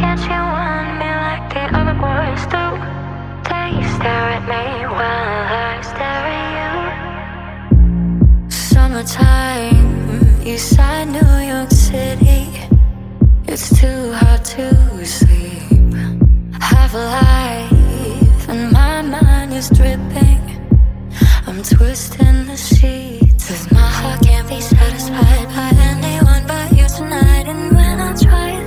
can't you want me like the other boys do? They stare at me while I stare at you. Summertime, Eastside New York City. It's too hard to sleep. Half alive and my mind is dripping. I'm twisting the sheets 'cause my heart can't be satisfied by anyone but you tonight. And when I try